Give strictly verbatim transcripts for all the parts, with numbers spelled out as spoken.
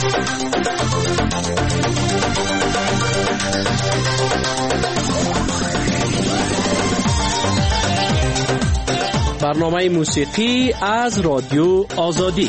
برنامه موسیقی از رادیو آزادی.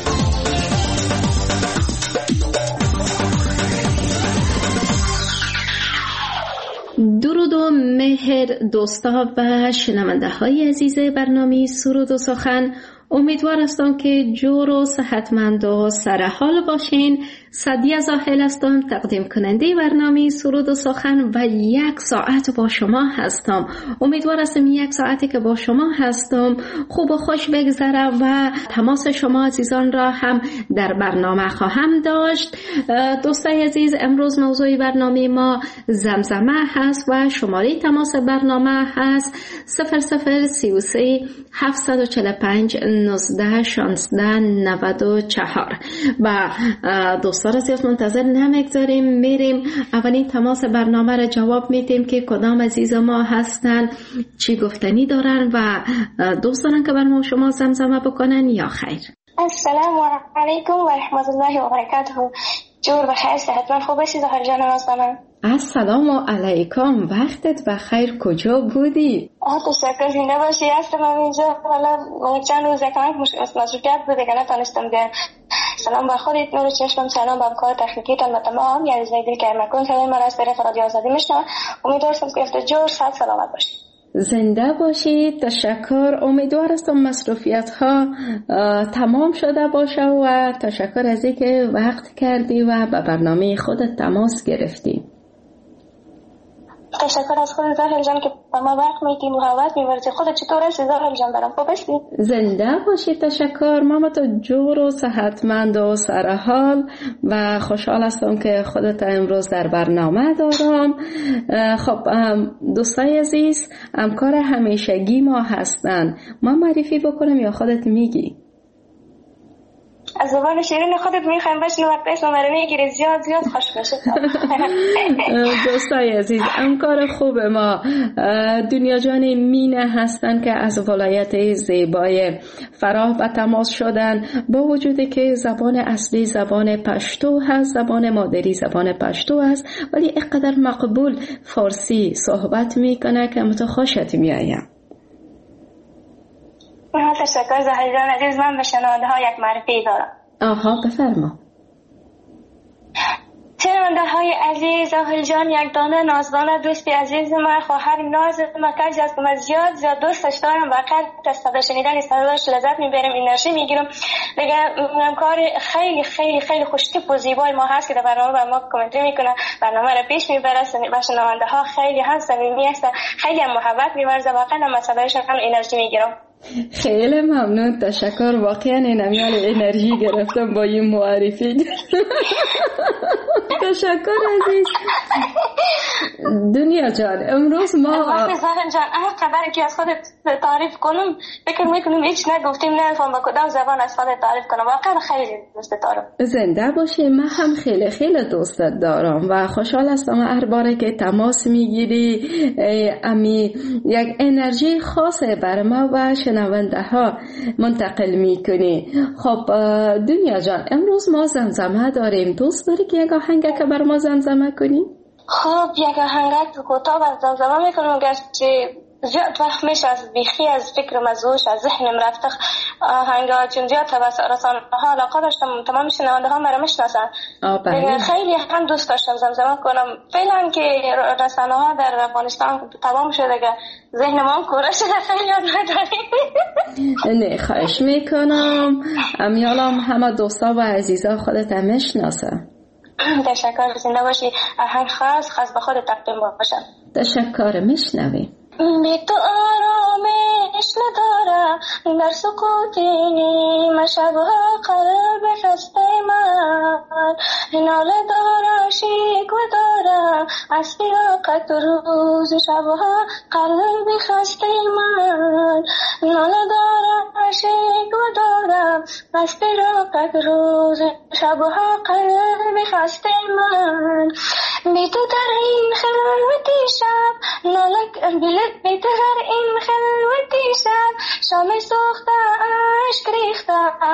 درود و مهر دوستا و شنونده های عزیز برنامه سرود و سخن، امیدوار هستم که جور و صحتمند و سرحال باشین. سعدیه زاهل هستم، تقدیم کننده برنامه سرود و سخن و یک ساعت با شما هستم. امیدوار هستم یک ساعتی که با شما هستم خوب و خوش بگذره و تماس شما عزیزان را هم در برنامه خواهم داشت. دوستای عزیز، امروز موضوع برنامه ما زمزمه هست و شماره تماس برنامه هست صفر صفر سی و سه هفتصد و چهل و پنج نوزده شانزده نود و چهار. و دوستان زیاد منتظر نمیگذاریم، میریم اولین تماس برنامه را جواب میدیم که کدام عزیز ما هستن، چی گفتنی دارن و دوست دارن که بر ما شما زمزمه بکنن یا خیر. السلام علیکم و رحمت الله و برکاته. جور بخیر، صحتمند خوب باشید زهر جان نازدانم. السلام علیکم، وقتت بخیر، کجا بودی؟ آه تشکر، زنده باشی. هستم اینجا، والا چند روز کمک مصروفیت بوده که نتونستم بیام. سلام بر خودت، نور چشمم، سلام بر کار تکنیکیتان و تمام یعنی زیدی که مکن سلام من از طریق رادیو آزادی میشنم. امیدوارم که افت جور صحت سلامت باشید. زنده باشید، تشکر. امیدوار هستم مصروفیت ها تمام شده باشه و تشکر از اینکه وقت کردی و به برنامه خودت تماس گرفتی. تشکر از خود زاهل جان که با ما وقت میدین و حوض میورزی. خودت چطور هستی زاهل جان؟ برام خوب هستی؟ زنده باشی، تشکر. ماما تو جور و صحتمند و سرحال و خوشحال هستم که خودت امروز در برنامه دارم. خب دوستای عزیز، همکار همیشگی ما هستن، ما معرفی بکنم یا خودت میگی؟ از زبان شیرین خودت میخوایم بشنو، وقت اسم رو میگیری زیاد زیاد خوش بشه. دوستای عزیز، همکار خوب ما دنیا جان مینه هستن که از ولایت زیبای فراه به تماس شدن، با وجودی که زبان اصلی زبان پشتو هست، زبان مادری زبان پشتو هست، ولی اینقدر مقبول فارسی صحبت میکنه که متو خوشت میایم. تشکر زهر جان عزیز. من به شنونده ها یک معرفی دارم. آها بفرما. شنونده های عزیز، زهر جان یک دانه نازدانه دوستی عزیز من، خواهر ناز من، کسی است که من زیاد زیاد دوستش دارم و قد از صدا شنیدن صداش لذت میبرم، انرژی میگیرم. دیگه کار خیلی خیلی خیلی خوشتیپ و زیبای ما هست که در برنامه بر ما کامنتری میکنه، برنامه را پیش میبره و شنونده ها خیلی هم صمیمی هستن، خیلی هم محبت میورزه. واقعا من صدایشان هم انرژی میگیرم. خیلی ممنون، تشکر. واقعا نمیال انرژی گرفتم با این معرفی. تشکر عزیز. دنیا جان، امروز ما وقتی زهر جان هر خبری که از خودت تعریف کنم فکر میکنم هیچ نگفتیم، نمیفهم با کدام زبان از خودت تعریف کنم. واقعا خیلی دوست دارم. زنده باشی. من هم خیلی خیلی دوستت دارم و خوشحال هستم هر باره که تماس میگیری امی یک انرژی خاصه بر ما و شنونده ها منتقل میکنی. خب دنیا جان، امروز ما زمزمه داریم. دوست داری که یک آهنگ که بر ما زمزمه کنی؟ خب یک آهنگ کوتاه بر زمزمه میکنم، گرچه زیاد وقت میشه از بیخی از فکر مزوش از ذهنم رفته آهنگا، چون زیاد توسط رسانه ها علاقه داشتم، تمام شنونده ها مرا میشناسن. خیلی هم دوست داشتم زمزمه کنم. فعلا که رسانه ها در افغانستان تمام شده که ذهن ما کوره شده، خیلی یاد نداریم. نه خواهش میکنم، امیالم همه دوستا و عزیزا خودت هم میشناسن. تشکر، زنده باشی. آهنگ خاص خاص به خود تقدیم باشم. تشکر، میشنوی. بی تو آرامش ندارم در سکوت نیم شبها، قلب خسته من ناله دارم، شکوه دارم از فراقت روز شبها، قلب خسته من ناله دارم، شکوه دارم از فراقت روز شبها قلب خسته من بی تو در این خلوتی شب نالک بی تو در این خلوتی شب شام سوخته عشق ریخته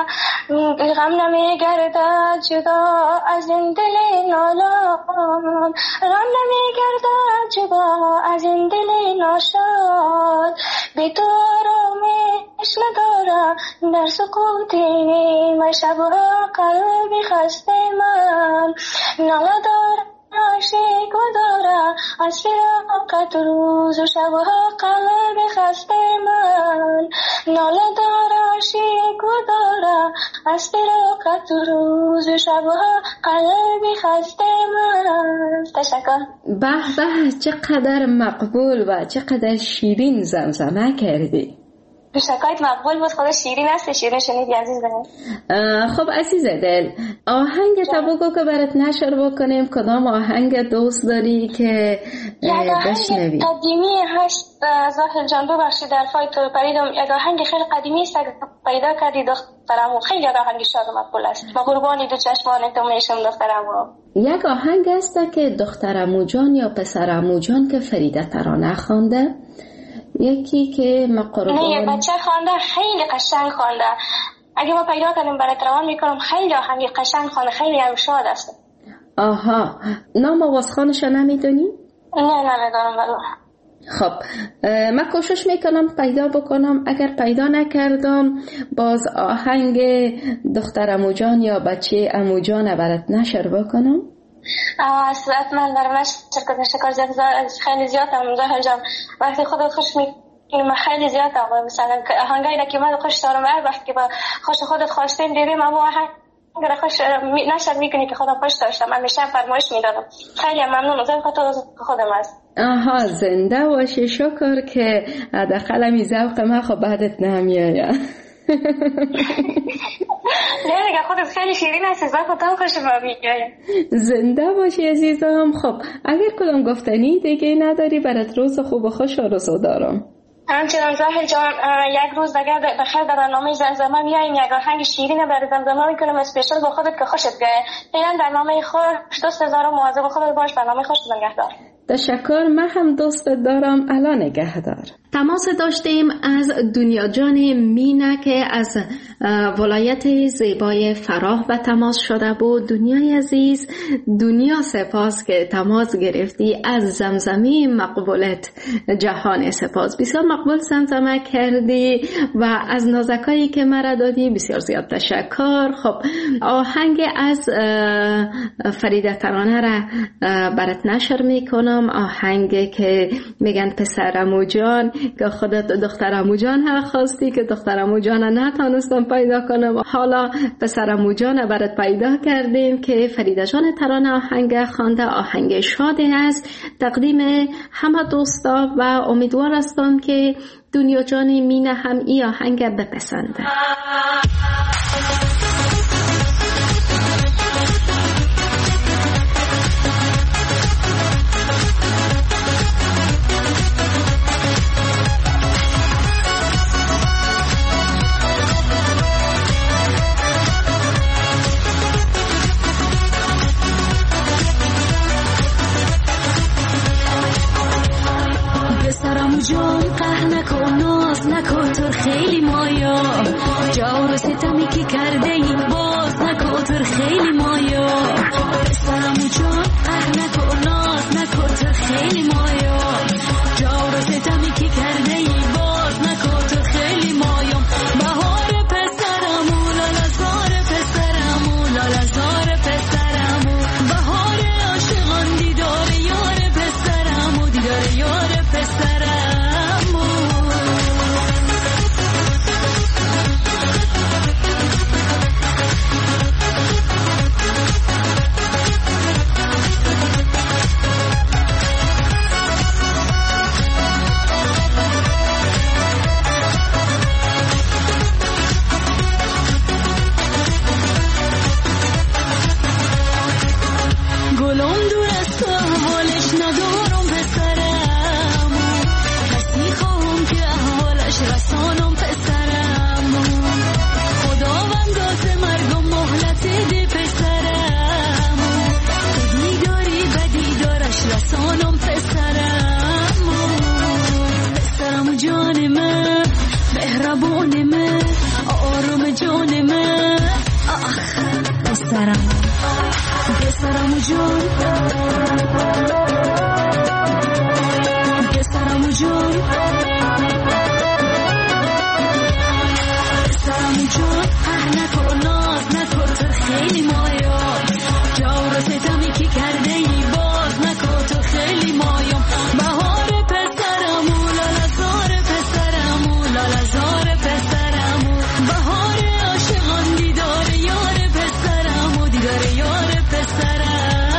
غم نمی گردد جدا از این دل نالان غم نمی گردد جدا از این دل ناشاد بی تو آرامش ندارم در سکوت نیمه شبها قلبی خسته من ناله دارم عاشق و دارم از فراقت روز و شبها قلبی خسته من ناله دارم عاشق و دارم از فراقت روز و شبها قلبی خسته من. تشکر. به به، چقدر مقبول و چقدر شیرین زمزمه کردی. شکایت مقبول بود، خدا شیرین است. شیرین شنیدی عزیز دل؟ خب عزیز دل، آهنگ تا بگو که برات نشر بکنیم. کدام آهنگ دوست داری که بشنوی؟ یک قدیمی هست زاهل جان، ببخشید در فای تو پریدم. یک آهنگ خیلی قدیمی است پیدا کردی دخترمو، خیلی آهنگ شاد و مقبول است. با قربانی دو چشمان تو میشم دخترمو. یک آهنگ است که دخترمو جان یا پسرمو جان که فریده ترانه خوانده، یکی که مقربان نه یه بچه خوانده، خیلی قشنگ خوانده. اگه ما پیدا کنیم برات روان میکنم. خیلی آهنگ قشنگ خوانده، خیلی شاد است. آها، نام آوازخوانش نمیدونی؟ نه نمیدونم بلو. خب من کوشش میکنم پیدا بکنم. اگر پیدا نکردم باز آهنگ دختر امو جان یا بچه امو جان برات نشر بکنم. اصلاً من در نشر کردن شکر زیاد خیلی زیاد هم زهر جان وقتی خود خوش میکنم خیلی زیاد هم مثلا آهنگایی که من خوش دارم هر وقت که با خوش خودت خواستین دیدیم اما آهنگ را خوش نشر میکنی که خودم خوش داشتم. من میشم فرمایش میدادم. خیلی ممنون از خاطر خودم است. آها، زنده باشی. شکر که داخل می ذوق من خب بعدت نمیاد. نه دیگه خودت خیلی شیرین هستی، زن خودم خوش با میگه. زنده باشی عزیزم. خب اگر کدام گفتنی دیگه نداری برات روز خوب و خوش آرزو دارم. همچنان زاهل جان یک روز دیگه بخیر در برنامه زمزمه میاییم، یک آهنگ شیرین برای زمزمه میکنم اسپیشال با خودت که خوشت بیاد. فعلا برنامه خوش دوست دارم، مواظب خودت باش. برنامه خوش نگهدار. تشکر. من هم دوست دارم. الان نگهدار. تماس داشتیم از دنیا جان مینه که از ولایت زیبای فراه و تماس شده بود. دنیای عزیز، دنیا سپاس که تماس گرفتی. از زمزمه مقبولت جهان سپاس. بسیار مقبول زمزمه کردی و از نازکایی که مرا دادی بسیار زیاد تشکر. خب آهنگ از فریده ترانه را برات نشر میکنم. آهنگ که میگن پسرمو جان که خودت دخترمو جان ها خواستی که دخترمو جان نتونستم پیدا کنم. حالا پسرمو جان برات پیدا کردیم که فریده جان ترانه آهنگ خوانده. آهنگ شادی است تقدیم همه دوستا و امیدوار هستم که دنیا جان مینه هم این آهنگ بپسنده. جان قهر نکن، ناز نکن، تو خیلی مایا جور و ستمی که کرده این باز نکن، تو خیلی مایا سرمو جان قهر نکن، ناز نکن، تو خیلی مایا جور و ستمی که کرده این باز نکن، تو خیلی مایا بهار پسرمو لالا زار پسرمو لالا زار پسرمو بهار عاشقان دیدار یار پسرمو دیدار یار پسرمو پسرمو جون پسرمو جون پسرمو جون اه نکن ناز نکن تو خیلی مایا جور و ستمی که کرده ای باز نکن تو خیلی مایا بهار پسرمو لالا زار پسرمو لالا زار پسرمو بهار عاشقان دیدار یار پسرمو دیدار یار پسرمو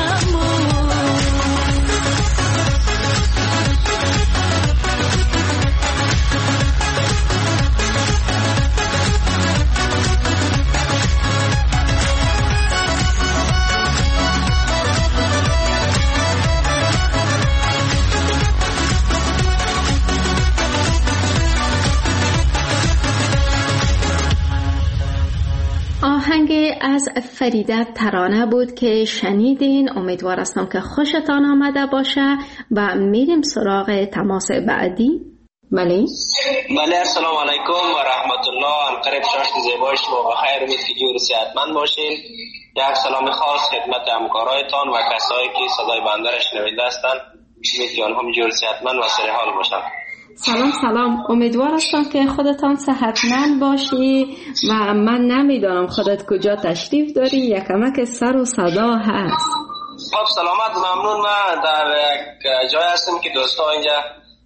آهنگ از فریده ترانه بود که شنیدین. امیدوار هستم که خوشتان آمده باشه و میریم سراغ تماس بعدی. بله بله السلام علیکم و رحمت الله. ان قریب شاشت زیبای شما و خیر امید که جور صحتمند باشین. یک سلام خاص خدمت همکارایتان و کسایی که صدای بنده را شنونده هستند. امید که آنها جور صحتمند و سر حال باشند. سلام سلام، امیدوار هستم که خودتان صحتمند باشی و من نمیدانم خودت کجا تشریف داری، یکمک سر و صدا هست. خب سلامت، ممنون. من در یک جای هستم که دوستا اینجا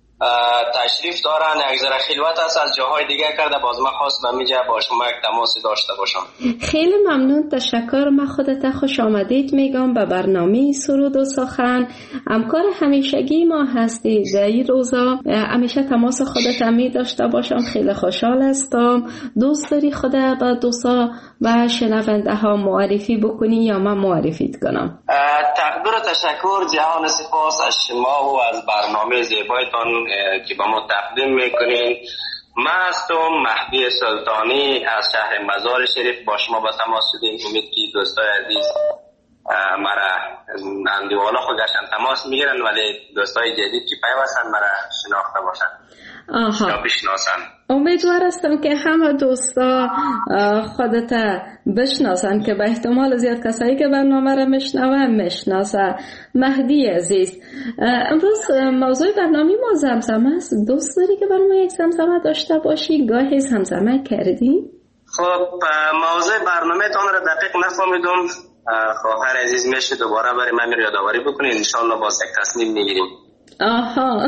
تشریف دارن، یک ذره خلوت است، از جاهای دیگه کرده، باز من خواستم اینجا با شما یک تماسی داشته باشم. خیلی ممنون، تشکر. من خودت خوش آمدید میگم به برنامه سرود و سخن. همکار همیشگی ما هستی در این روزا، همیشه تماس خودت می داشته باشم. خیلی خوشحال هستم. دوست داری خودت با دوستا و شنونده ها معرفی بکنی یا من معرفیت کنم؟ تقدیر و تشکر، جهان سپاس از شما و از برنامه زیبایتان که با ما تقدیم میکنین. من هستم مهدی سلطانی از شهر مزار شریف، با شما با تماس شدیم. امید که دوستای عزیز مرا اندیوالا خود گشتن تماس میگیرن، ولی دوستای جدید که پیوستن مرا شناخته باشن یا بشناسن. امیدوار هستم که همه دوستا خودت بشناسن که به احتمال زیاد کسایی که برنامه را میشنون میشناسن. مهدی عزیز، امروز موضوع برنامه ما زمزمه است. دوست داری که برای ما یک زمزمه داشته باشی؟ گاهی زمزمه کردی؟ خب موضوع برنامه تان را دقیق نفهمیدم. خواهر عزیز میشه دوباره برای من میره یادآوری بکنید، انشالله باز یک تصمیم میگیریم. آها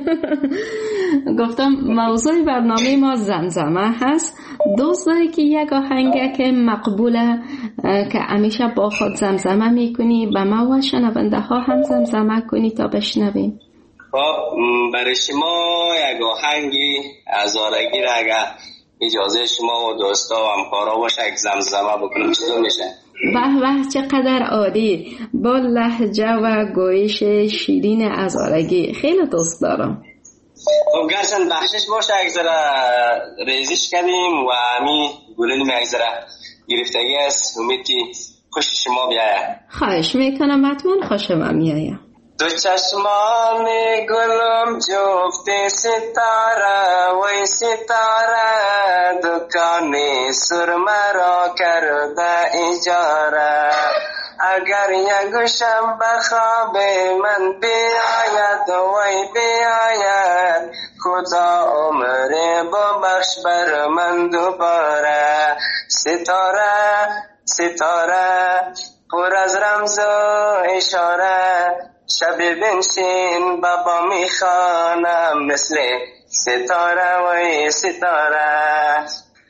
گفتم موضوع برنامه ما زمزمه هست. دوست داری که یک آهنگه که مقبوله که همیشه با خود زمزمه میکنی به ما و شنونده ها هم زمزمه کنی تا بشنویم؟ خب برای شما یک آهنگی هزارگی را اگر اجازه شما و دوستا و همکارا باشه یک زمزمه بکنم چطور میشه؟ به به چقدر عالی، با لهجه و گویش شیرین هزارگی. خیلی دوست دارم. خب گرچند بخشش باشه یک ذره ریزش کردیم و همین گلیم یک ذره گرفتگی است. امید که خوش شما بیاید. خواهش میکنم، حتما خوش من میاید. دو چشمان گلم جفت ستاره وی ستاره دکان سرمه را کرده اجاره اگر یکشم بخواب من بیاید وی بیاید خدا عمر ببخش بر من دوباره ستاره ستاره پر از رمز و اشاره شب بنشین بابا میخوانم مثل ستاره و ستاره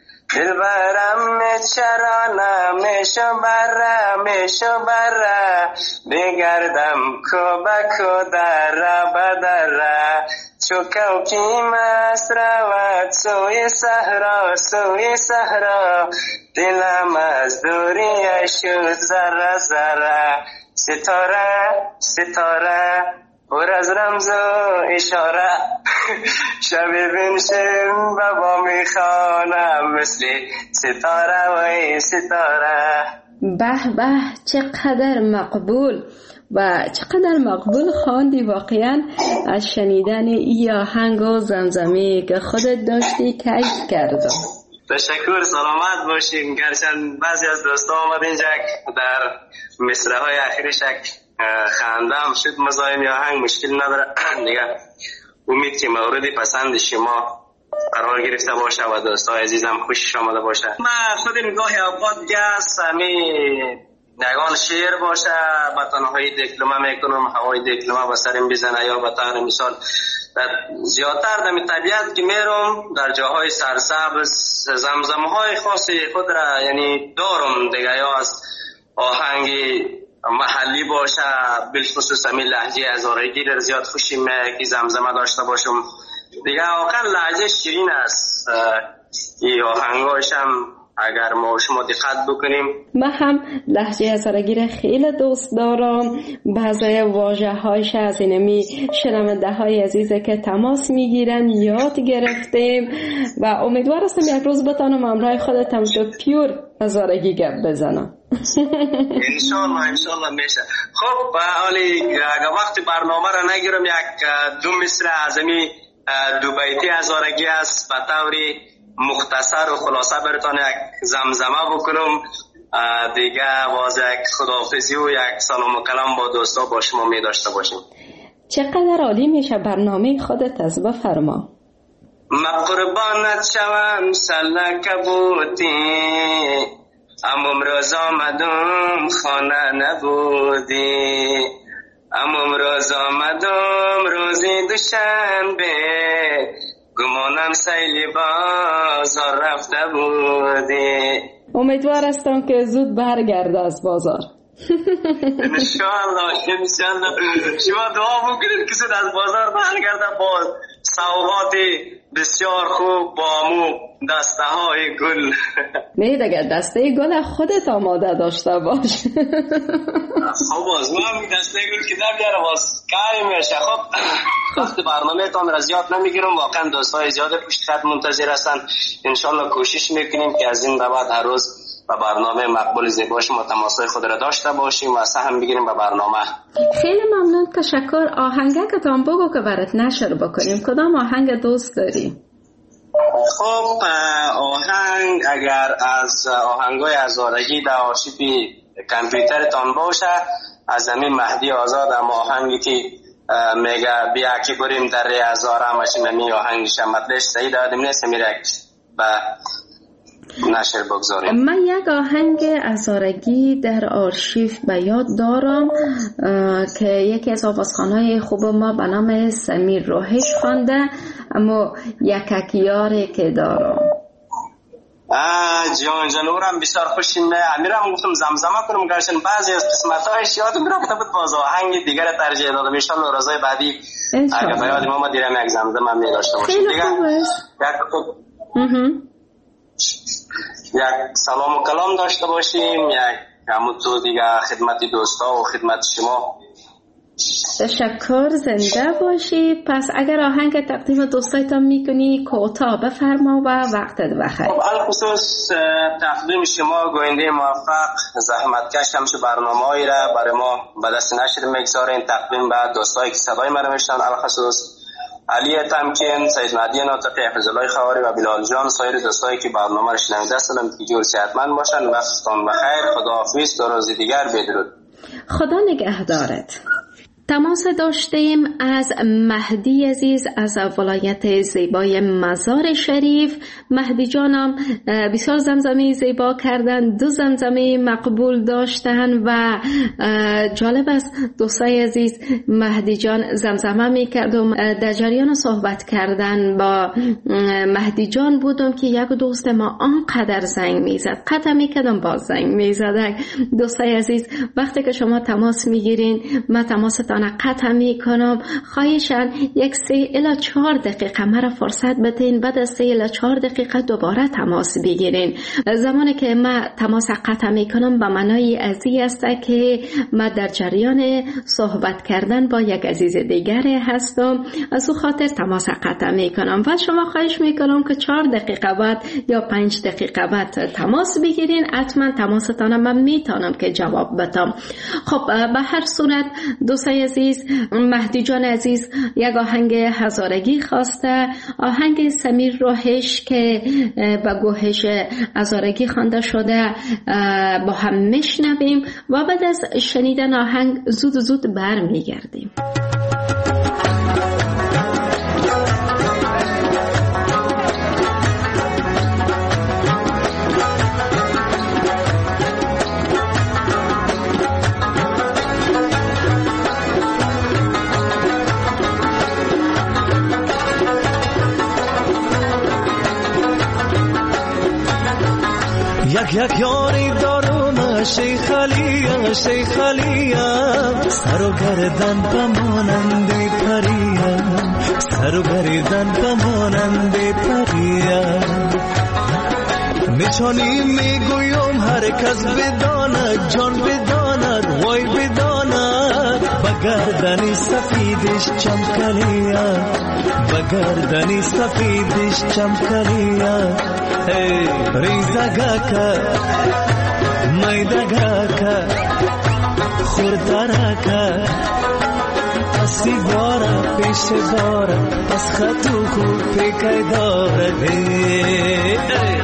دلبرم چرانه میشو بره میشو بره بگردم کو بکو در بدره چو کوکی مست رود سوی صحرا سوی صحرا دلم از دوریش شد ذره ذره ستاره ستاره پر از رمز و اشاره شب بنشین بابا میخوانم مثل ستاره و ستاره. به به چقدر مقبول و چقدر مقبول خواندی. واقعا از شنیدن این آهنگ و زمزمه که خودت داشتی کیف کردم. تشکر، سلامت باشیم. گرچند بعضی از دوستا آمد اینجا در مصرع های اخیرش خندم شد، مزاحم یا آهنگ مشکل نداره دیگه. امید که مورد پسند شما قرار گرفته باشه و دوستای عزیزم خوشش آمده باشه. من خودم گاهی اوقات گس همی نگان شعر باشه به تنهایی دیپلمه میکنم، هوای دیپلمه به سرم بزنه، یا به طور مثال زیادتر در طبیعت که میرم در جاهای سرسبز زمزمه های خاص خود را یعنی دارم دیگه، یا از آهنگ محلی باشه بالخصوص همین لهجه هزارگی در زیاد خوشی میاد که زمزمه داشته باشم دیگه. واقعا لهجه شیرین است این آهنگاش هم اگر ما شما دقت بکنیم. من هم لهجه هزارگی را خیلی دوست دارم. بعضی واژه هایش از اینمی شنونده های عزیزه که تماس میگیرن یاد گرفتیم و امیدوار هستم یک روز بتانم همراه خودتم تو پیور هزارگی گپ بزنم. انشالله انشالله میشه. خب حالی اگر وقت برنامه را نگیرم یک دو مصرع از امی دو بیتی هزارگی است به طوری مختصر و خلاصه براتون یک زمزمه بکنم دیگه، باز یک خداحافظی و یک سلام و کلام با دوستا با شما می داشته باشیم. چقدر عالی میشه برنامه خودت، از بفرما. ما قربانت شوم سلک بودی، اما امروز آمدم خانه نبودی، اما امروز آمدم روزی دوشنبه، گمانم سیلی بازار رفته بودی. امیدوار هستم که زود برگرده از بازار. انشاءالله انشاءالله. شما دعا بکنید که زود از بازار برگرده با سوغات بسیار خوب، با امو دسته های گل. نه دیگه دسته گل خودت آماده داشته باش. خب باز من دسته گل که نمیاره باز کاری میشه. خب وقت برنامه تان را زیاد نمیگیرم، واقعا دوستای زیاد پشت خط منتظر هستن. انشالله کوشش میکنیم که از این به بعد هر روز با برنامه مقبول زیبا شما تماسای خود را داشته باشیم و سهم بگیریم با برنامه. خیلی ممنون، تشکر. آهنگه که تام بگو که برات نشر بکنیم، کدام آهنگ دوست داری؟ خب آهنگ اگر از آهنگای هزارگی در آرشیو کامپیوترتان باشه، از همین مهدی آزاد هم آهنگی که میگه بیا که بریم در ری هزاره همشین همی آهنگش مطلش سعی دادیم نیست میره به نشر بگذاریم. من یک آهنگ هزارگی در آرشیو به یاد دارم که یکی از آوازخوانای خوب ما به نام سمیر روحش خوانده، اما یککیاری که دارم. جان جانورم بسیار خوشیم. امیرم گفتم زمزمه کنم، گرچن بعضی از قسمت‌هایش یادم میرفته بود، باز آهنگ دیگر ترجیح دادم. ان شاء الله روزهای بعدی اگه به یاد ما دیرم یک زمزمه می داشته باشیم دیگه. یک یک سلام و کلام داشته باشیم، یک همون تو دیگه خدمت دوستا و خدمت شما. تشکر، زنده باشی. پس اگر آهنگ تقدیم دوستایتان میکنی کوتاه بفرما و وقتت بخیر. خب الخصوص تقدیم شما گوینده موفق زحمتکش همچه برنامه هایی را برای ما به دست نشر میگذارین، تقدیم به دوستایی که صدای من میشنن، الخصوص علی تمکین، سید مهدی ناطقی، حفظ الله خواری و بلال جان، سایر دوستایی که برنامه را شنونده هستند که جور صحتمند باشن. وقتتان بخیر. خداحافظ. تا روز دیگر بدرود. خدا نگهدارت. تماس داشتیم از مهدی عزیز از ولایت زیبای مزار شریف. مهدی جانم بسیار زمزمه زیبا کردن، دو زمزمه مقبول داشتن و جالب است دوستای عزیز، مهدی جان زمزمه میکردم، در جریان صحبت کردن با مهدی جان بودم که یک دوست ما آنقدر زنگ میزد، قطع میکردم باز زنگ میزد. دوستای عزیز وقتی که شما تماس میگیرین من تماستان قطع می کنم، خواهشان یک سه الی چهار دقیقه مرا فرصت بدین، بعد از سه الی چهار دقیقه دوباره تماس بگیرین. زمانی که من تماس قطع می کنم به معنای ازی است که من در جریان صحبت کردن با یک عزیز دیگر هستم، از او خاطر تماس قطع می کنم و شما خواهش می کنم که چهار دقیقه بعد یا پنج دقیقه بعد تماس بگیرین، حتما تماستان من میتونم که جواب بدم. خب به هر صورت دوستای عزیز، مهدی جان عزیز یک آهنگ هزارگی خواسته، آهنگ سمیر راهش که با گوهش هزارگی خوانده شده با هم میشنویم و بعد از شنیدن آهنگ زود زود برمیگردیم. یک یک یاری دارم شیخ علیه شیخ علیه، سر و گردن بمانند پریه، سر و گردن بمانند پریه. میچانی میگویم هر کس بداند، جان بداند، وای بداند، بگردنی سفیدش چمکلیه، بگردنی سفیدش چمکلیه. Hey, rizagaka, maidagaka, khurdaraka, asibara, peshebara, askhatuku pekaidara. Hey, hey.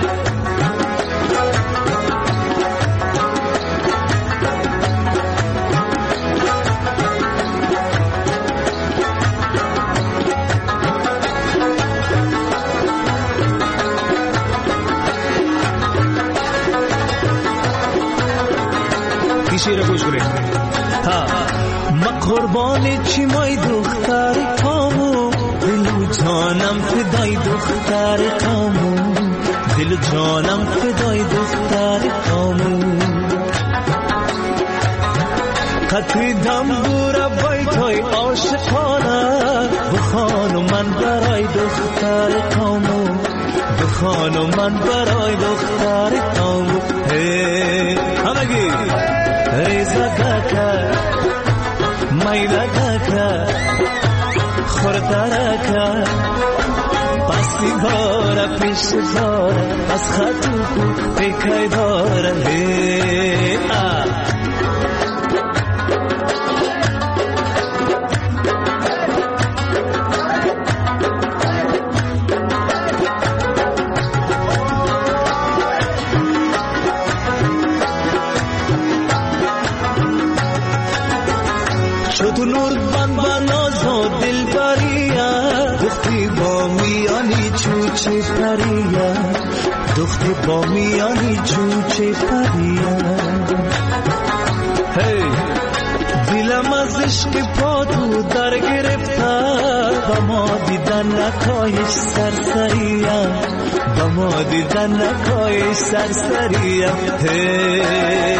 شیر گوش کنید. ها ما قربانی چی مای دختر کامو، دل جانم فدای دختر کامو، دل جانم فدای دختر کامو. قطری دم بورا بیتای عاشقانه، بخوانو من برای دختر کامو، بخوانو من برای دختر کامو. هی همگی ریزگاکا مایلگاکا خوردارکا، پسی بارا پیش بارا از خطوکو پیکای دارا. هی آه تو نور بند با ناز و دل بریا، دختی با میانی چوچه پریا، دختی با میانی چوچه پریا. هی دلم از عشق پا تو در گرفته، با ما دیدن نکایش سرسریا، با ما دیدن نکایش سرسریا. هی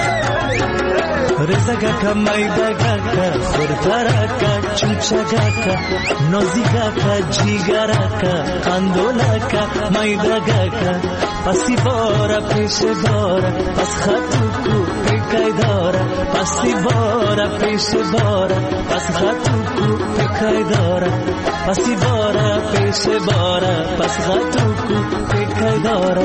rizagaka maidagaka khurtaraka chuchagaka nozigaka jigaraka andolaka maidagaka pasibora peshebora pas khatuku pekaidora, pasibora peshebora pas khatuku pekaidora, pasibora peshebora pas khatuku pekaidora.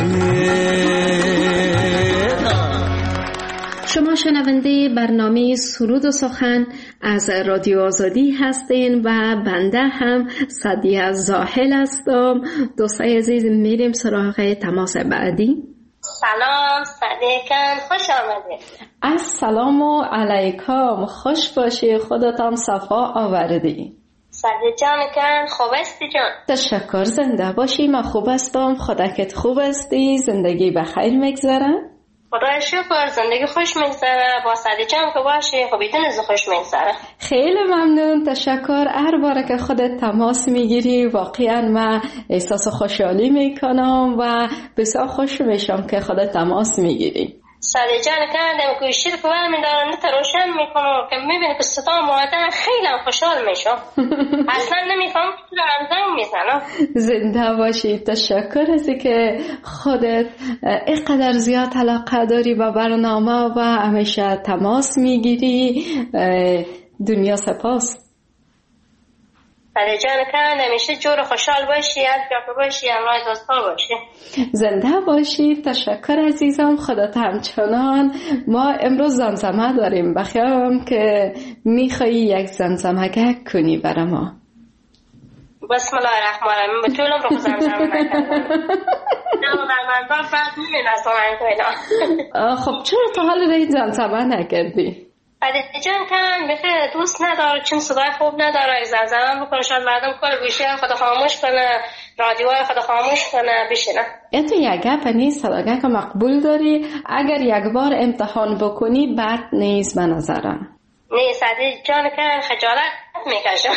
شما شنونده برنامه سرود و سخن از رادیو آزادی هستین و بنده هم سعدیه زاهل هستم. دوستای عزیز میریم سراغ تماس بعدی. سلام صدیقان، خوش آمدید. السلام علیکم، خوش باشی، خودتان صفا آوردی. صدیق جان کن خوب هستی جان؟ تشکر، زنده باشی. من خوب هستم، خودت خوب هستی؟ زندگی بخیر میگذره؟ خدای شکر زندگی خوش میگذره. با صدیق جان که باشی خب ایدن از خوش میگذره. خیلی ممنون، تشکر. هر بار که خودت تماس میگیری واقعا من احساس خوشحالی میکنم و بسیار خوش میشم که خودت تماس میگیری. صدیق جان کردم که شیر که برمی دارم نت روشن میکنم که میبینی که صدا مادر خیلی خوشحال میشم. اصلا نمیفهم که دارم زنگ میزنم. زنده باشی، تشکر از که خودت اینقدر زیاد علاقه داری با برنامه و همیشه تماس میگیری. دنیا سپاس. بله جان کن، همیشه جور خوشحال باشی، از جاکه باشی، همراه دوستا باشی. زنده باشی. تشکر عزیزم، خودت همچنان. ما امروز زمزمه داریم، بخیرم که میخوایی یک زمزمه کنی برای ما. بسم الله الرحمن الرحیم. به طولم رو زمزمه نکردم. نه من با فرد می‌ناسم اینا. خب چرا تا حال رای زمزمه نکردی؟ بعد جان کن بخیر دوست نداره، چون صدای خوب نداره، زمزمه بکنه شاید مردم کل گوشی خود خاموش کنه، رادیوهای خود خاموش کنه بشینه. این تو یک گپ نیست، صداگه که مقبول داری، اگر یک بار امتحان بکنی بد نیست به نظرم. نیست عزیز جان کن، خجالت میکشم.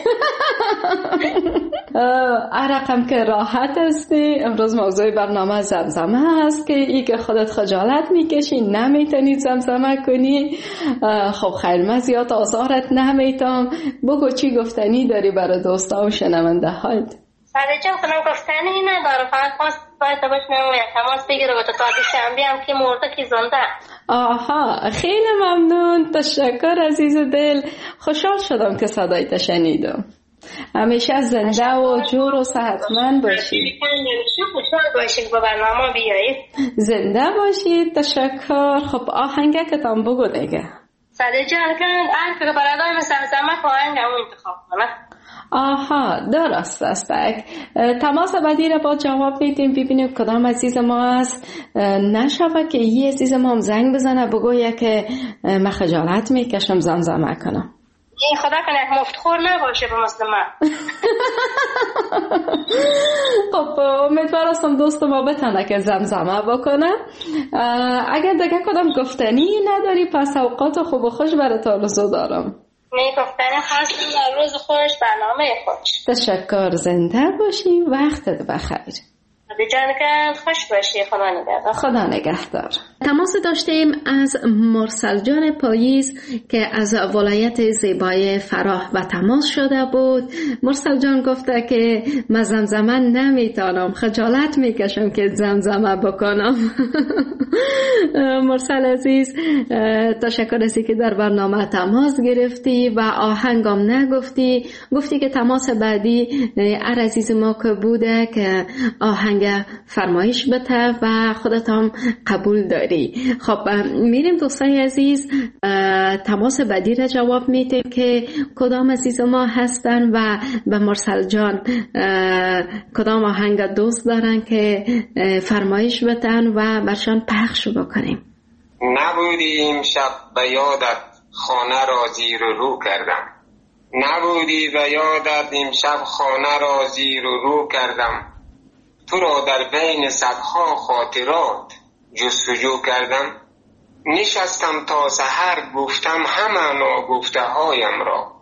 عرقم که راحت هستی. امروز موضوع برنامه زمزمه هست که ای که خودت خجالت میکشی، نمیتونی زمزمه کنی. خب خیر، من زیاد آزارت نمیتم. بگو چی گفتنی داری برای دوستا و شنونده هایت؟ ساده جان کنم گفتنی نداره، فقط خواست باید باشنم یک تماس بگیره با تو تا شنبه هم که مرده که زنده. آها خیلی ممنون، تشکر عزیز دل. خوشحال شدم که صدایت شنیدم. همیشه زنده و جور و صحتمند باشی. خوشحال باشید با برنامه بیایید. زنده باشید. تشکر. خب آهنگه که تام بگو دیگه. ساده جان کن آهنگ که برادای مثل زمک آهنگ همون انتخاب کنه. آها درست است. تماس بعدی را با جواب میدیم، ببینیم کدام عزیز ما است. نشوه که یه عزیز ما هم زنگ بزنه بگویه که من خجالت میکشم زمزمه کنم. این خدا کنه یک مفتخور نباشه به مثل من. خب امیدوارم دوست ما بتونه که زمزمه بکنه. اگر دیگه کدام گفتنی نداری پس اوقات خوب و خوش برات آرزو دارم. می گفتنی خواستم در روز خوش، برنامه خوش. تشکر. زنده باشی. وقتت بخیر. جان کن خوش باشی. خدا نگهدار. خدا نگهدار. تماس داشتیم از مرسل جان پاییز که از ولایت زیبای فراه و تماس شده بود. مرسل جان گفته که من زمزمه نمیتونم، خجالت میکشم که زمزمه بکنم. مرسل عزیز تشکر ازی که در برنامه تماس گرفتی و آهنگم نگفتی، گفتی که تماس بعدی ار عزیز ما که بوده که آهنگ فرمایش بده و خودت هم قبول داری. خب میریم دوستای عزیز تماس بعدی را جواب میدیم که کدام عزیز ما هستن و به مرسل جان کدام آهنگ دوست دارن که فرمایش بدن و برشان پخش بکنیم. نبودی امشب به یادت خانه را زیر و رو کردم، نبودی به یادت امشب خانه را زیر و رو کردم، تو را در بین صدها خاطرات جستجو کردم، نشستم تا سحر گفتم همه ناگفته هایم را،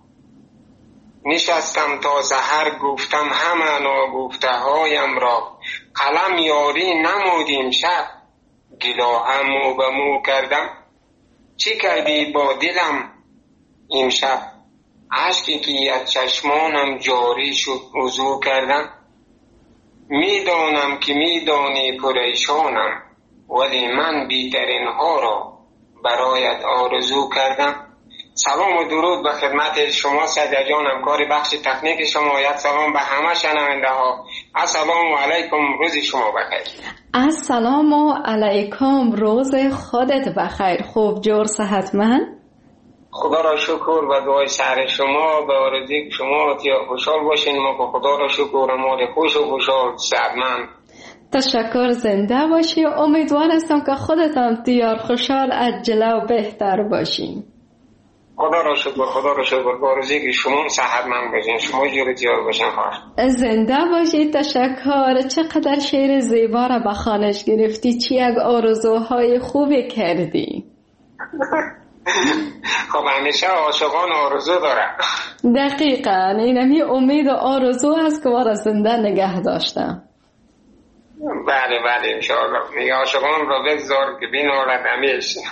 نشستم تا سحر گفتم همه ناگفته هایم را، قلم یاری نمودیم شب گلاهم مو به مو کردم، چی کردی با دلم امشب اشکی که از چشمانم جاری شد وضو کردم، میدانم که میدانی پریشانم ولی من بیترین ها را برایت آرزو کردم. سلام و درود به خدمت شما سجاد جان، همکار بخش تکنیک شما. یک سلام به همه شنونده ها. السلام علیکم، روز شما بخیر. السلام علیکم، روز خودت بخیر. خوب جور صحتمند؟ خدا را شکر و دعای سر شما به آرزوی شما که خوشحال باشین. ما که خدا را شکر مال خوش و خوشحال صحتمند. تشکر. زنده باشی. امیدوار هستم که خودت هم دیار خوشحال عجله و بهتر باشین. خدا را شکر خدا را شکر به آرزوی که شما صحتمند باشین، شما جور دیار باشین. خواهش زنده باشی. تشکر. چقدر شعر زیبا را به خوانش گرفتی، چی یک آرزوهای خوبی کردی. خب همیشه عاشقان آرزو دارن. دقیقاً اینمی امید و آرزو هست که ما را زنده نگه داشتم. بله بله انشاءالله. میگه عاشقان را بگذار که بینالد همیشه.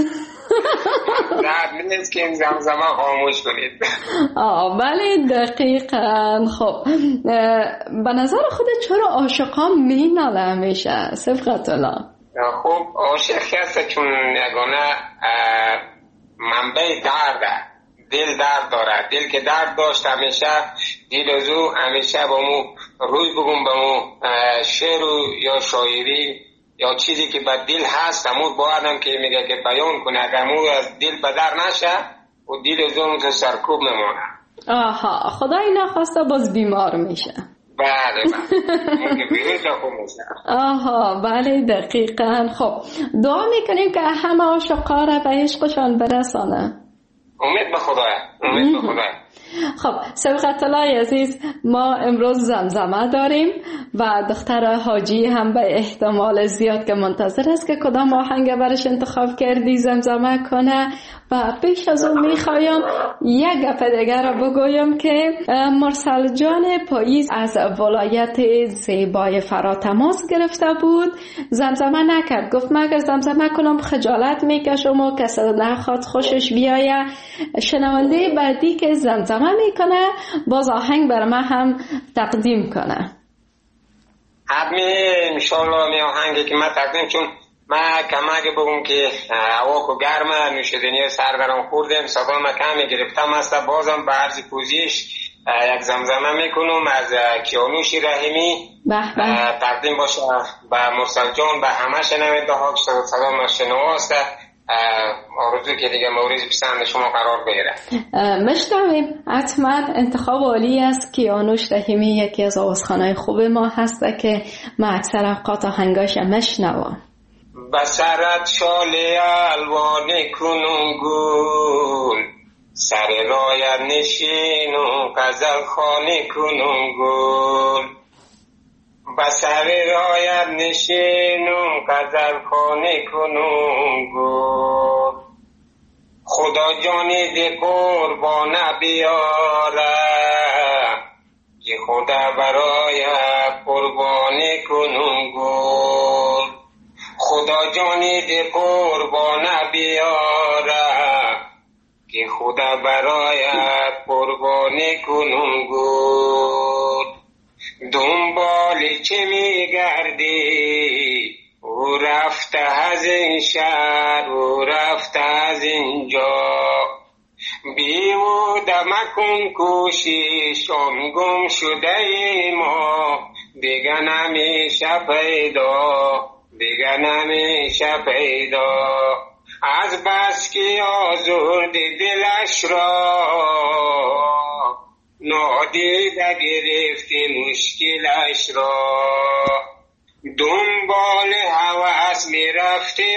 درد نیست که این زمزمه خاموش کنید. آه بله دقیقاً. خب به نظر خودت چرا عاشقان میناله همیشه؟ صفقت الله. خب عاشق هست چون یگانه منبع درده، دل درد دارد. دل که درد داشت همیشه دل از او همیشه با مو روی بگم با مو شعر یا شاعری یا چیزی که به دل هست همون باید هم که میگه که بیان کنه. اگر مو از دل بدر نشه و دل از اون تو سرکوب نمانه. آها خدای نخواسته باز بیمار میشه. بله بله. آها بله دقیقاً. خب دعا میکنیم که همه عاشقا را به عشقشان برسانه. امید به خدای. امید به خدای. خب سبقت الله عزیز، ما امروز زمزمه داریم و دختر حاجی هم به احتمال زیاد که منتظر است که کدام آهنگ برش انتخاب کردی زمزمه کنه. و پیش از اون میخوایم یک گپ دیگر را بگویم که مرسل جان پاییز از ولایت زیبای فرا تماس گرفته بود، زمزمه نکرد، گفت من اگر زمزمه کنم خجالت میکشم و کسی نخواد خوشش بیایه. شنونده بعدی که زمزمه میکنه باز آهنگ بر من هم تقدیم کنه. حتمی انشالله می آهنگی که من تقدیم، چون من کمک بگم که هوا کو گرمه، نوشیدنی سر درم خوردم، صدا ما کمی گرفتم است. بازم به عرض پوزیش یک زمزمه میکنم از کیانوش رحیمی تقدیم باشه به مرسل جان، به همه شنونده ها که صدا ما شنواست. آرزو که دیگه مورد پسند شما قرار بگیره. مشتاقیم حتما انتخاب عالی است. کیانوش رحیمی یکی از آوازخوانای خوب ما هست که ما اکثر اوقات آهنگاش مشنوم. بسرت شاله الوان کنون گل، سر رایت نشین و غزل خانه کنون گل. بسر رایت نشین و غزل خانه کنون گل. خدا جانی ده قربان بیاره، که خدا برای قربان کنون گل. خدا جانی ده قربان بیاره، که خدا برای قربان کنون گل. دنبال چه میگردی؟ او رفته از این شهر، او رفته از اینجا. بیهوده مکن کوشش، آن گم شده ای ما دیگه نمیشه پیدا، دیگه نمیشه پیدا. از بس که آزرد دلش را، نادیده گرفتی مشکلش را. دنبال هوس میرفتی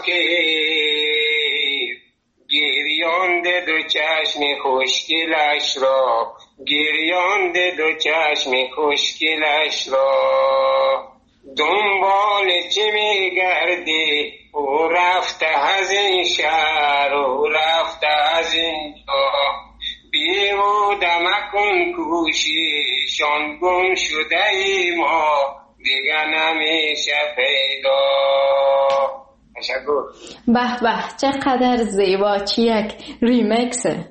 آخر، گریانده دو چشم خوشگلش را، گریانده دو چشم خوشگلش را. دنبال چی میگردی؟ او رفته از این شهر، او رفته از اینجا. بیهوده مکن کوشش، آن گم شده ای ما دیگه نمیشه پیدا. تشکر. به به چقدر زیبا، چی یک ریمیکسه.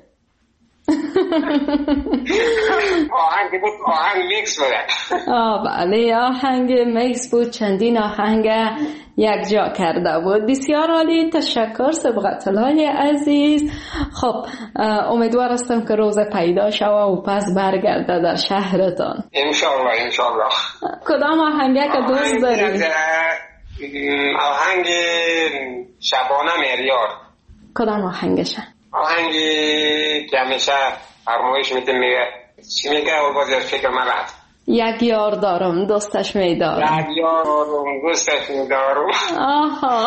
آهنگ بود، آهنگ میکس بود. آه بله آهنگ میکس بود، چندین آهنگ یک جا کرده بود. بسیار عالی، تشکر سبقت الله عزیز. خب امیدوار هستم که روز پیدا شوه و پس برگرده در شهرتان انشالله. انشالله. کدام آهنگه که دوست داری؟ آهنگ شبانه میریار. کدام آهنگشه؟ آهنگی که همیشه فرمایش میده، میگه چی میگه و باز فکر من رفت. یک یار دارم دوستش میدارم. یک یار دارم دوستش میدارم. آها.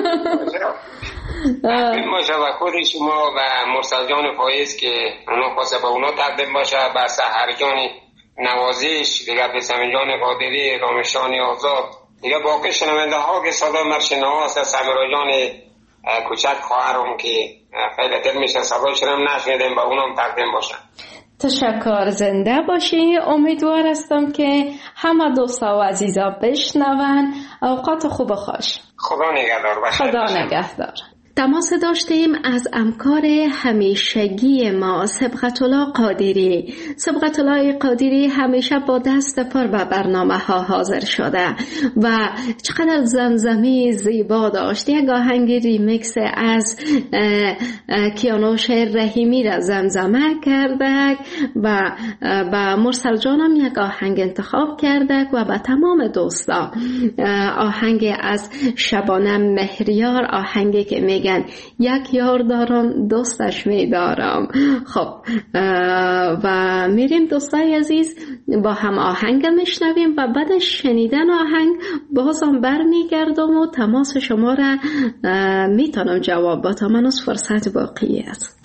باشه و خود شما و مرسل جان پاییز که اونا خواسته با اونا تقدیم باشه، به سحر جان نوازش دیگه، به سمی جان قادری، رامشان آزاد دیگه، باقی شنونده ها که صدا مرشنا هست، سمیرا جان کوچک خواهرم که خیلی دل میشه صدایشون هم نشنیدیم، با اونم تقدیم باشن. تشکر، زنده باشی. امیدوار هستم که همه دوستا و عزیزا بشنون. اوقات خوب خوش. خدا نگهدار. خدا نگهدار. تماس داشتیم از همکار همیشگی ما صبغت الله قادری. صبغت الله قادری همیشه با دست پر به برنامه ها حاضر شده و چقدر زمزمه زیبا داشت. یک آهنگ ریمیکس از کیانوش رحیمی را زمزمه کرده و با مرسل جانم یک آهنگ انتخاب کرده و به تمام دوستا آهنگ از شبانه مهریار، آهنگی که میگن یک یار دارم دوستش میدارم. خب و میریم دوستای عزیز با هم آهنگ میشنویم و بعد شنیدن آهنگ بازم بر میگردم و تماس شما را میتونم جواب با تا من از فرصت باقی است.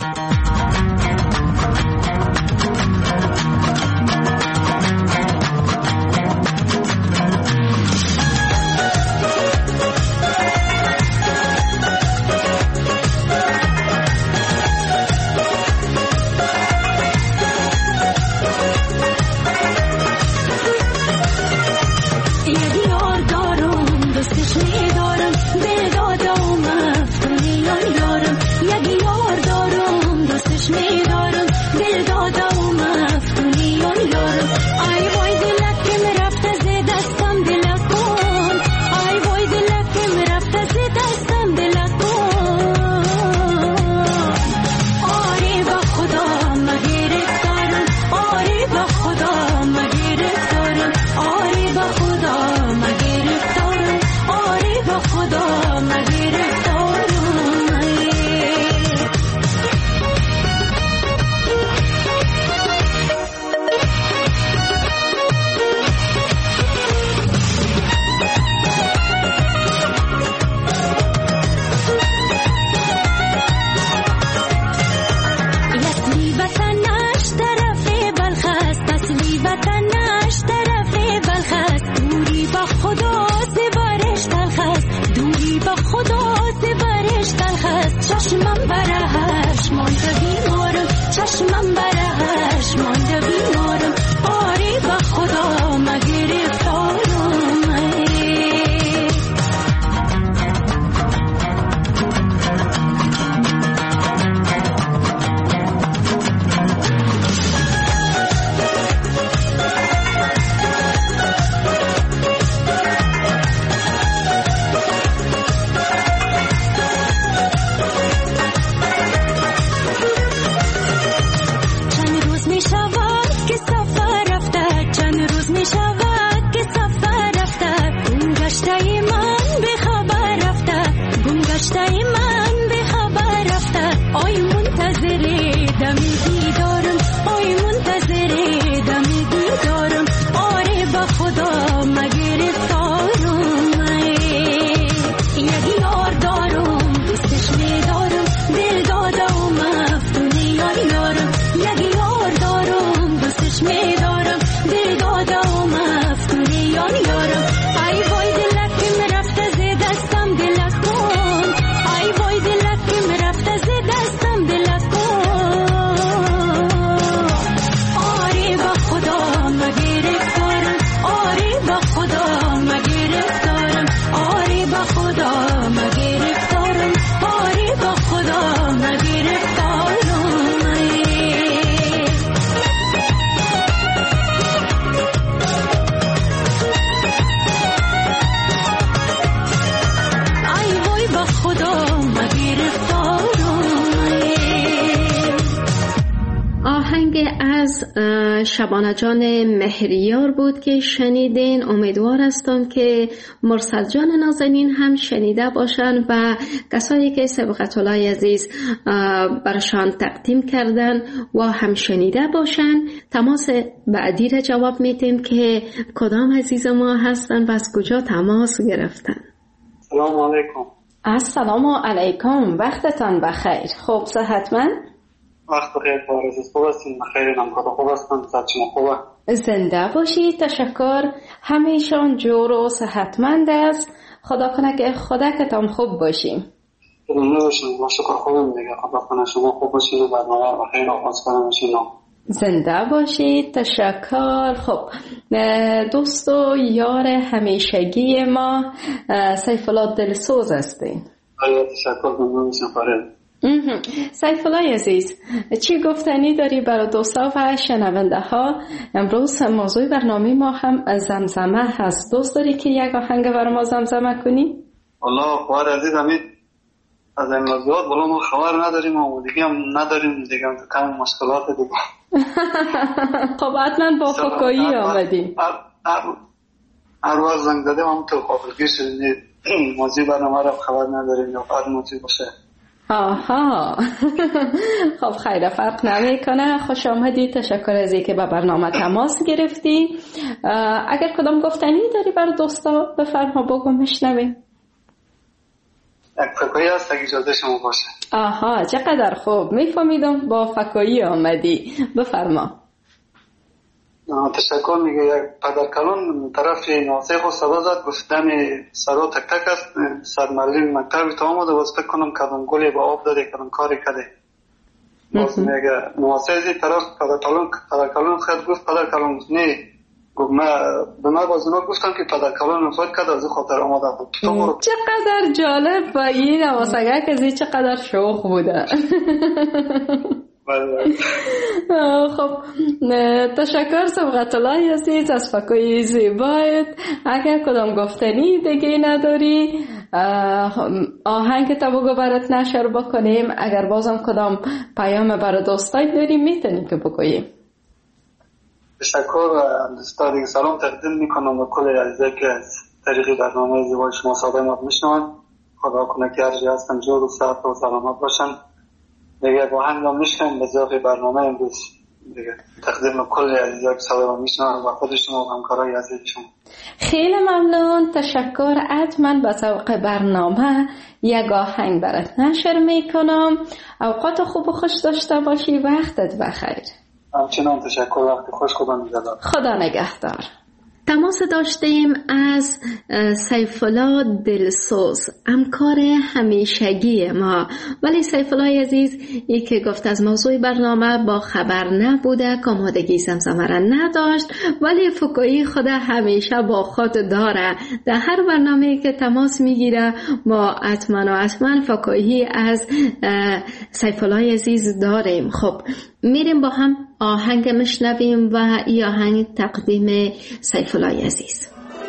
شبانه جان مهریار بود که شنیدین. امیدوار هستم که مرسل جان نازنین هم شنیده باشن و کسایی که صبغت الله عزیز برشان تقدیم کردن و هم شنیده باشن. تماس بعدی را جواب میتیم که کدام عزیز ما هستن و از کجا تماس گرفتن. سلام علیکم. السلام علیکم، وقتتان بخیر. خوب صحتمند؟ وقت بخیر پارزیز، خوب هستین؟ بخیر نمکات خوب هستن؟ صحت شما خوبه؟ زنده باشید، تشکر. همیشان جور و صحتمند است. خدا کنه که خدا کتان خوب باشیم. زنده باشیم، با شکر خوبم دیگه. خدا کنه شما خوب باشین و برنامه بخیر آغاز کنم باشین. زنده باشید، تشکر. خب دوست و یار همیشگی ما سیف الله دلسوز هستین. خیلی تشکر ممنون سفاره. سیف الله عزیز، چی گفتنی داری برای دوستا و شنونده ها؟ امروز موضوع برنامه ما هم زمزمه هست. دوست داری که یک آهنگ برای ما زمزمه کنی؟ والله خواهر عزیز امید از این موضوعات بلا ما خبر نداریم و دیگه هم نداریم دیگه هم کم مشکلات دیگه. خب حتما با فکایی آمدیم. هر وقت زنگ دادیم هم تو قابلگیر شدید موضوع برنامه را خبر نداریم یا فرد موضوع باشه. آها خب خیلی فرق نمیکنه. خوش آمدی، تشکر از اینکه به برنامه تماس گرفتی. اگر کدام گفتنی داری برای دوستا بفرما بگو میشنویم. یک فکایی هست اگه اجازه شما باشه. آها چقدر خوب، میفهمیدم با فکایی آمدی، بفرما. تشکر. میگه یک پدرکلان طرف ناسه خود صدا زد گفتن سرا تک تک است سرمرلین مکتبی تا آمده باز فکر کنم کدام گلی با آب داده کدام کاری کده. باز میگه ناسه ازی طرف پدرکلان پدرکلان خود گفت پدرکلان نه گفت ما به ما باز اونا گفتم که پدرکلان خود کده از خاطر آمده بود. چقدر جالب با این نواسگه کزی چقدر شوخ بوده. خب تشکر سبقت الله عزیز از فکای زیبایت. اگر کدام گفتنی دیگه نداری آهنگ تا بگو برات نشر بکنیم. اگر بازم کدام پیام برای دوستای داری میتونی که بگوییم. تشکر دوستا دیگه سلام تقدیم میکنم به کل عزیزایی که از طریق برنامه زیبای شما صدای ما میشنون. خدا کنه که هر جا هستن جور و صحت و سلامت باشن. دیگه با هم نام میشکنم به ذاق برنامه امروز دیگه تقدیم کل عزیزایی که صدای ما میشنون و خود شما و همکارای عزیز شما. خیلی ممنون، تشکر. حتما به ذوق برنامه یک آهنگ برات نشر میکنم. اوقات خوب و خوش داشته باشی. وقتت بخیر. همچنان تشکر. وقت خوش. خدا نگهدار. خدا نگهدار. تماس داشتیم از سیف الله دلسوز، همکار همیشگی ما. ولی سیف الله عزیز ای که گفت از موضوع برنامه با خبر نبوده، آمادگی زمزمه را نداشت، ولی فکایی خود همیشه با خود داره. در هر برنامه که تماس میگیره ما حتما و حتما فکایی از سیف الله عزیز داریم. خب میریم با هم آهنگ مشنویم و این آهنگ تقدیم سیف الله عزیز.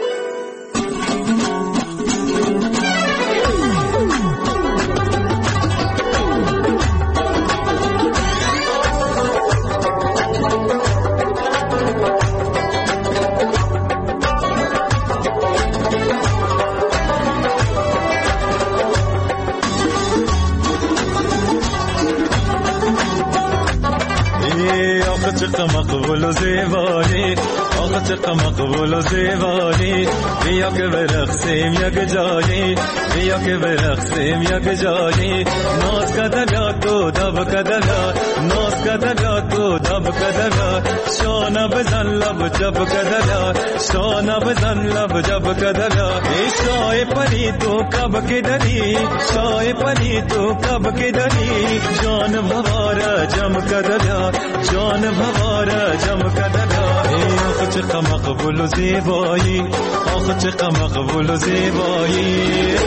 چقدر مقبول و زیبایی، آقا چقدر مقبول و زیبایی، بیا که برقصیم یک جایی، بیا که برقصیم یک جایی، ناز کده بیاد تو دب کده بیاد، ناز کده بیاد تو دب کده بیاد، شانه بزن لب جب کده بیاد، شانه بزن لب جب کده بیاد، ای شای پری تو کب که داری، شای پری تو کب که داری، جان بواره جم کده بیاد، جان بواره جم کده بیاد، ای آخه چقدر مقبول و زیبایی، آخه چقدر مقبول و زیبایی.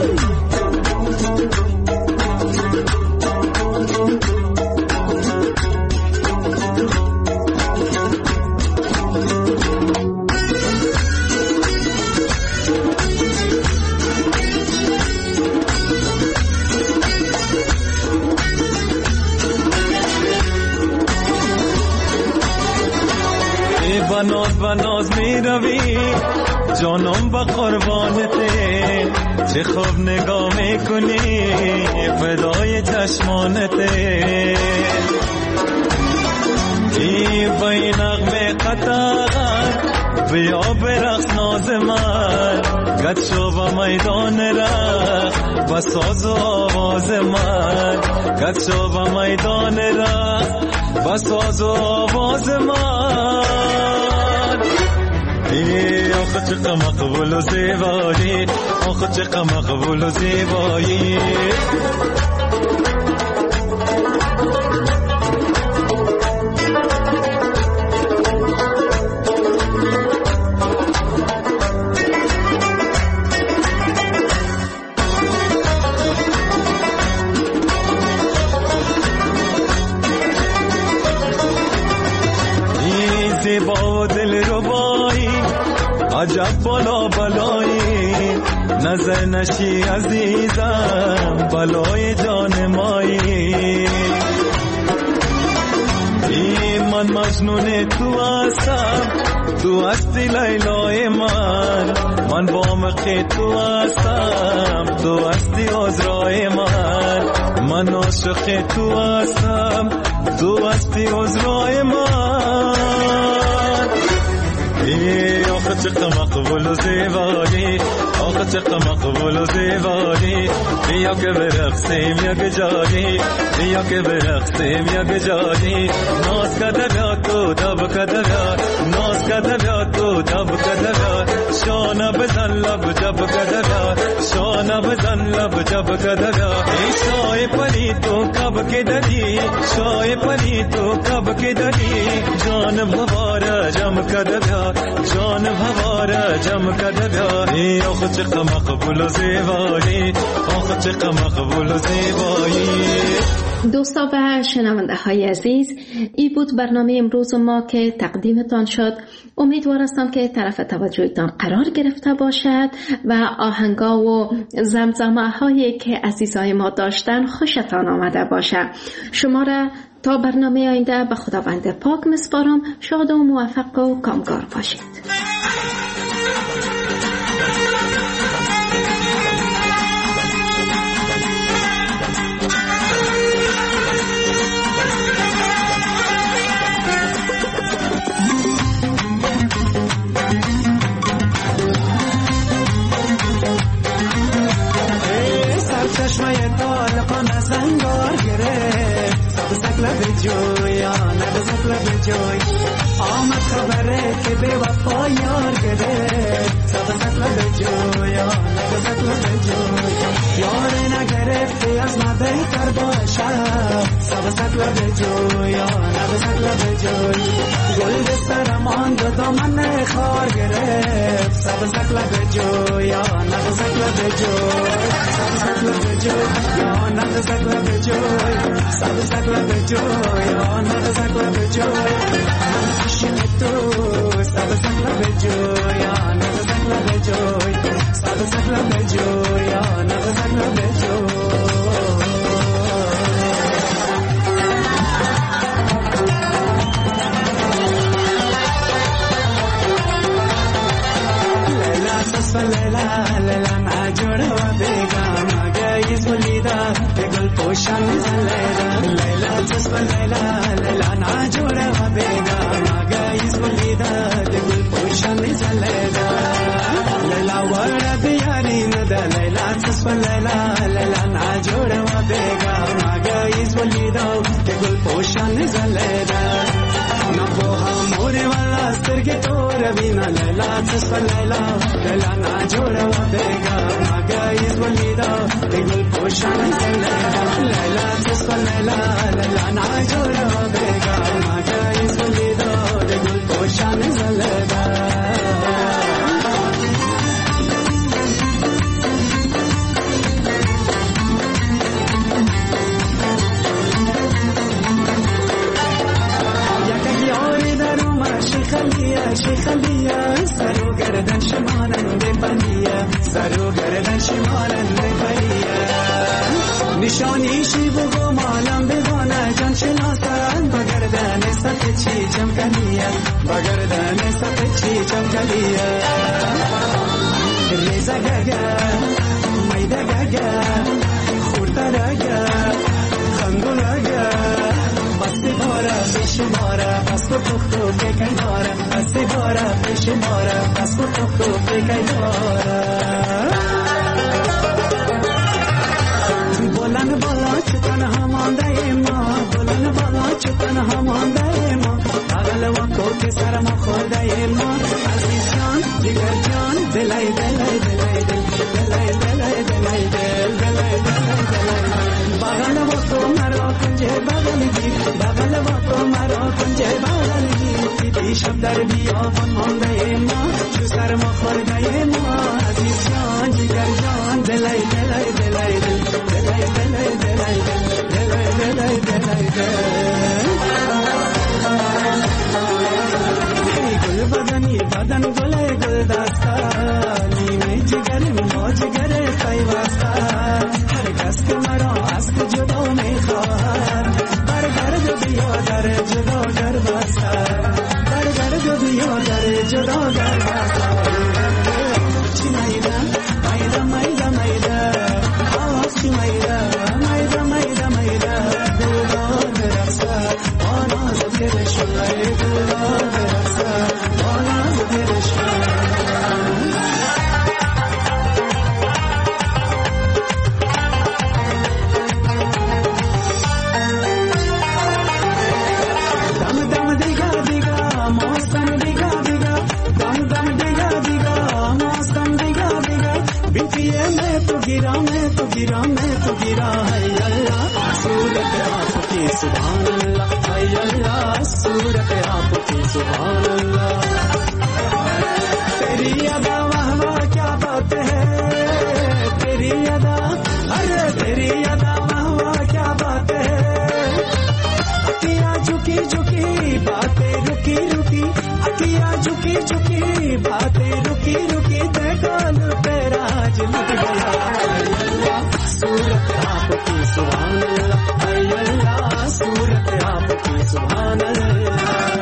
بناز بناز می روی جانم با قربانته، چه خوب نگاه می کنی فدای چشمانته، ای بای نغمه قطار بیا برقص ناز من، گد شو با میدان رقص با ساز و آواز من، گد شو با میدان رقص با ساز و آواز من، ای آخه چقدر مقبول و زیبایی، آخه چقدر مقبول و زیبایی. شب بالا بلایی نظر نشی عزیزم بلای جان مایی من مجنون تو هستم تو هستی لیلای من من بامق تو هستم تو هستی عذرای من من عاشق تو هستم تو هستی عذرای من ای آخه چقدر مقبول و زیبایی آخه چقدر مقبول و زیبایی بیا که برقصیم یک جایی بیا که برقصیم یک جایی ناز کده بیاد تو دب کده بیاد ناز کده بیاد تو دب کده بیاد شانه بزن لب جب کده بیاد شانه بزن لب جب کده بیاد ای شای پلی تو کب که دادی شای پلی تو کب که دادی جان بواره جم کده بیاد جان بواره جم کده بیاد ای آخه چقدر مقبول و زیبایی آخه چقدر مقبول و زیبایی. دوستا و شنونده های عزیز، ای بود برنامه امروز ما که تقدیمتان شد. امیدوار هستم که طرف توجهتان قرار گرفته باشد و آهنگا و زمزمه هایی که عزیزای ما داشتن خوشتان آمده باشد. شما را تا برنامه آینده به خداوند پاک میسپارم. شاد و موفق و کامگار باشید. چشمه طالقان از انگار گرفت سبزک لب جویا نبزک لب جوی آمد خبره که به وفا یار گرفت سبزک لب جویا نبزک لب جوی یار نگرفتی از ما بهتر باشد سبزک لب جویا نبزک لب جوی گل دستر ماند دامن خار گرفت سبزک لب جویا نبزک لب جوی سبزک یا نبزک لب جوی سبزک لب جوی یا نبزک لب جوی نمشین تو سبزک لب جوی یا نبزک لب جوی سبزک لب جوی یا نبزک لب جوی لیلا سسفا لیلا لیلا ناجور و بیگم ولیدا بگل پوشان زلیدا لیلا تسبا لیلا لیلا ناجوره و بیگا ماگایز ولیدا بگل پوشان زلیدا لیلا ورد یاری ندا لیلا تسبا لیلا لیلا ناجوره و بیگا ماگایز ولیدا بگل پوشان زلیدا نبوها موری والا سترگی تور بینا لیلا تسبا لیلا لیلا ناجوره و بیگا ماگایز ولیدا بگل پوشان زلیدا لیلا تسبا لیلا لیلا ناجوره و بیگا ماگایز ولیدا بگل پوشان زلیدا شیخلیه شیخلیه سرو گردن شمالنده بلیه سرو گردن شمالنده بلیه نشانیشی بگو مالم بگانه جان شناسن بگردن سخت چی چمکلیه بگردن سخت چی چمکلیه ریزه گگه میده گگه خورده گگه خندول گگه بستی باره بیشی باره بس کو تختو بکی باره بستی باره بیشی باره بس کو تختو بکی باره بلند بالا چتن همانده ما بلند بالا چتن همانده ما بغل و کوک سر ما خورده ما عزیز جان جگر جان دلای دلای دلای دلای دلای دلای دلای دلای بغل و تو مرا کنجه بغل گیر بغل و تو مرا کنجه بغل گیر دیدی شب در بیابان مانده ما چو سر ما خورده ما عزیز جان جگر جان دلای دلای دلای دلای دلای دلای دلای دلای دلای دلای گل بدنی بدن گل گل دستا की सुभान अल्लाह, हाय अल्लाह सूरत आपकी सुभान अल्लाह। तेरी अदा वाह वाह क्या बात है, तेरी अदा, अरे तेरी अदा वाह वाह क्या बात है। अखियाँ झुकी झुकी बातें रुकी रुकी, अखियाँ झुकी झुकी बातें रुकी रुकी, देखो तेरा आज लुट गया। सूरत आपकी सुभान अल्लाह, हाय अल्लाह सूरत आपकी सुभान अल्लाह।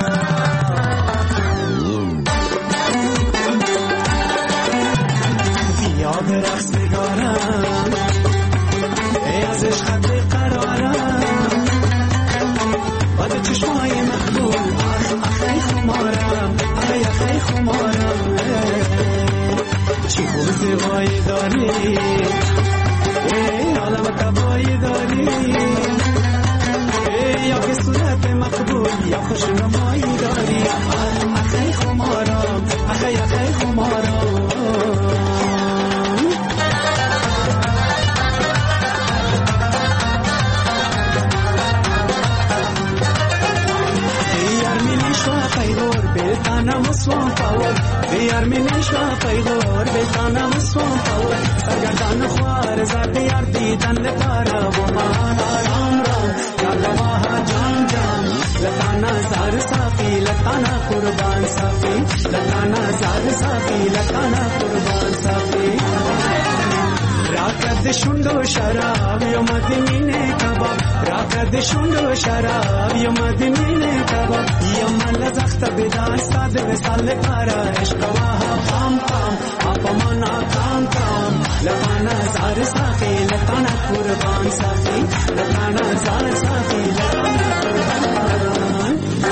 याद रख्स نگارم ای از عشقت قرارم، باد چشمای مقبول آخ آخی خمارم، آخی آخی خمارم. چی خوب زیبایی داری، ای عالم تبایی داری، ای یا که صورت مقبول یا خوش نمایی داری، آخ آخی خمارم، آخی آخی خمارم. Beltana muswan power, diyar mine shwa paydor. Beltana muswan power, sargardan khwar zat yar didan le para wo mana ram ram. Yadwa jam jam, latana zar safi, latana qurban safi, latana zar safi, latana qurban safi. Rakad shundo sharab yo madine kabab, rakad shundo sharab yo madine kabab. Yamal zakhta bidar sad misal para ishq wa ham ham apamana kam kam. Latana zar safi, latana qurban safi, latana zar safi, latana qurban.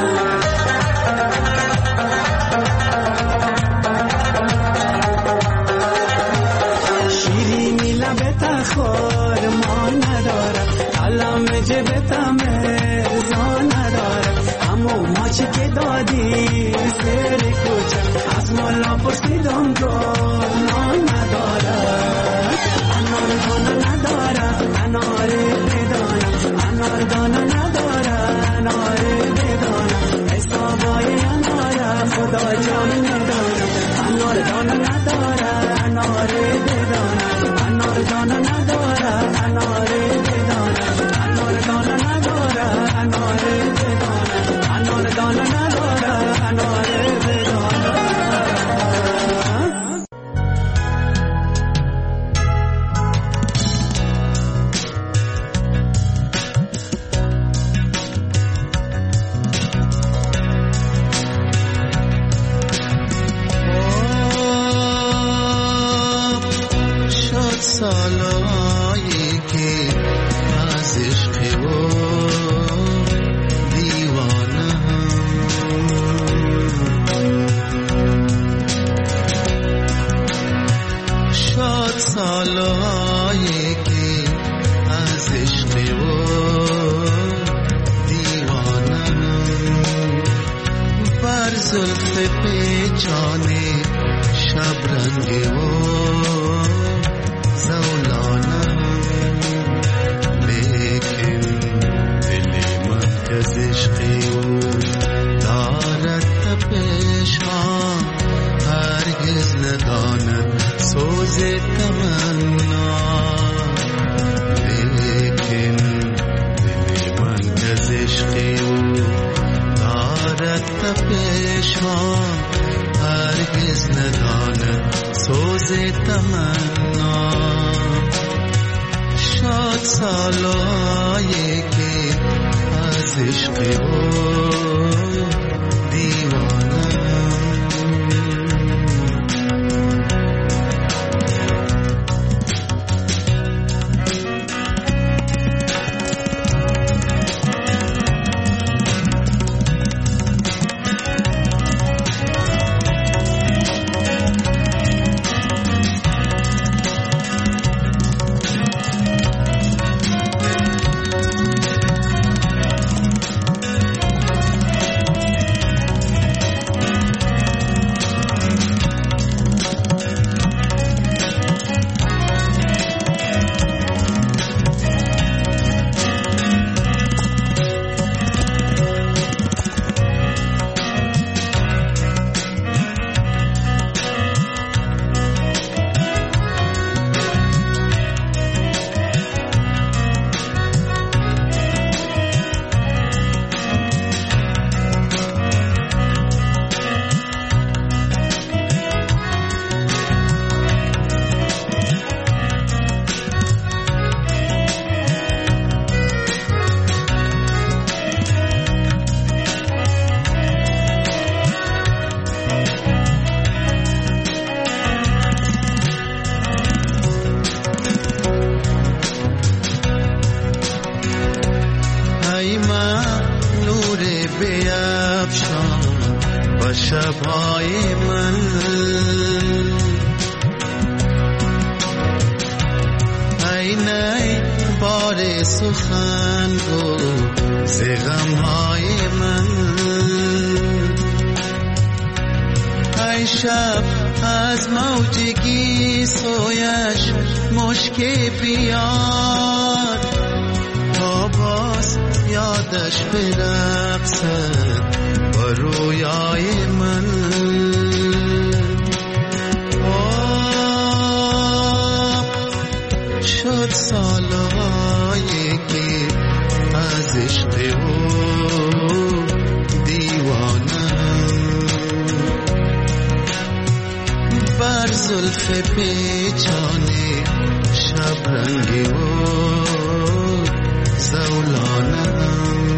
shirini labeta khor ma nadara, alam jebeta mezan nadara. Amo mach ke dadi sere kuch asmala pusidam ko na nadara. Anar dana nadara, anar bedana, anar dana nadara, anar bedana. Aisa boy anara khuda jaan nadara, anar dana nadara, anar bedana, anar dana nadara, anar bedana, anar dana nadara, anar bedana, anar dana nadara, anar bedana. سالایی که از عشق و دیوانه شاد، سالایی که از عشق و دیوانه بر زلف پیچانه شبرنگ و زولانم، لیکن دل من از عشق او دارد تپش ها، هرگز نداند سوز تمنا. لیکن دل من از عشق او دارد تپش ها، هرگز نداند سوز تمنا. شاد سالایی که از عشق او دیوانه. من نور بیفشان و شبهای من ای نی بار سخن گو ز غمهای من ای شب از موجگی سویش مشکی بیاد تا باز یادش برقصد با رویای من آه شد سالهایی که از عشق او دیوانم بر زلف پیچانی شبرنگی و زولانم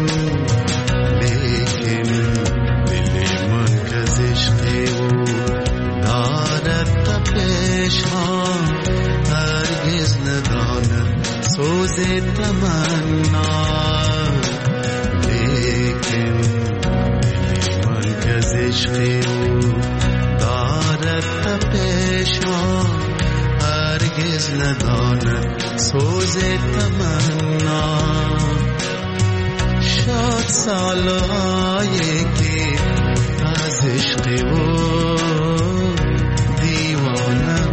لیکن دل من کز عشق او دارد تپش ها هرگز نداند سوز تمنا لیکن دل من کز عشق او دارد تپش ها هرگز نداند سوز تمنا شد سالهایی که از عشق او دیوانم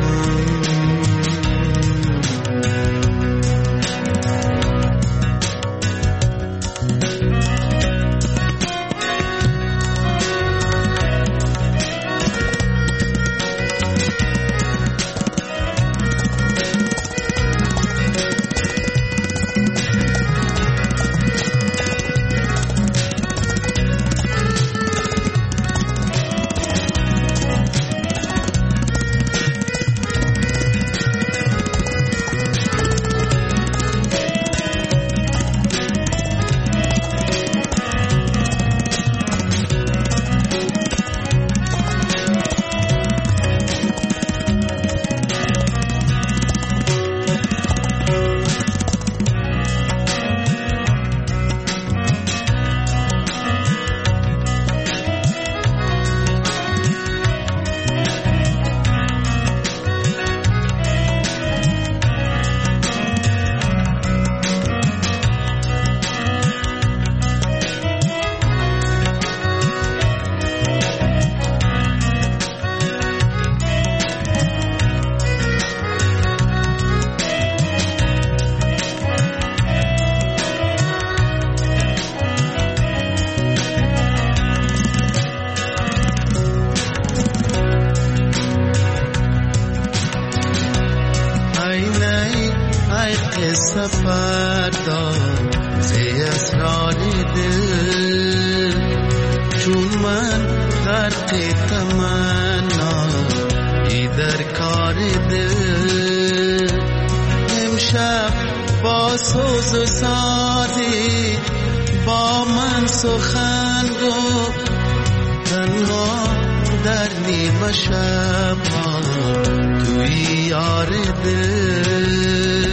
سفر دار زی اسرار دل چون من غرق تمنا ای در کار دل امشب با سوز و سازی با من سخن گفت تنها در نیمه شب توی یار دل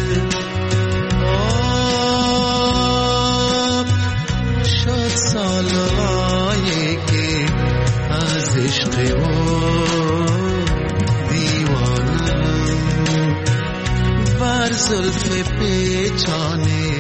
سالهایی که از عشق او دیوانم بر زلف پیچانی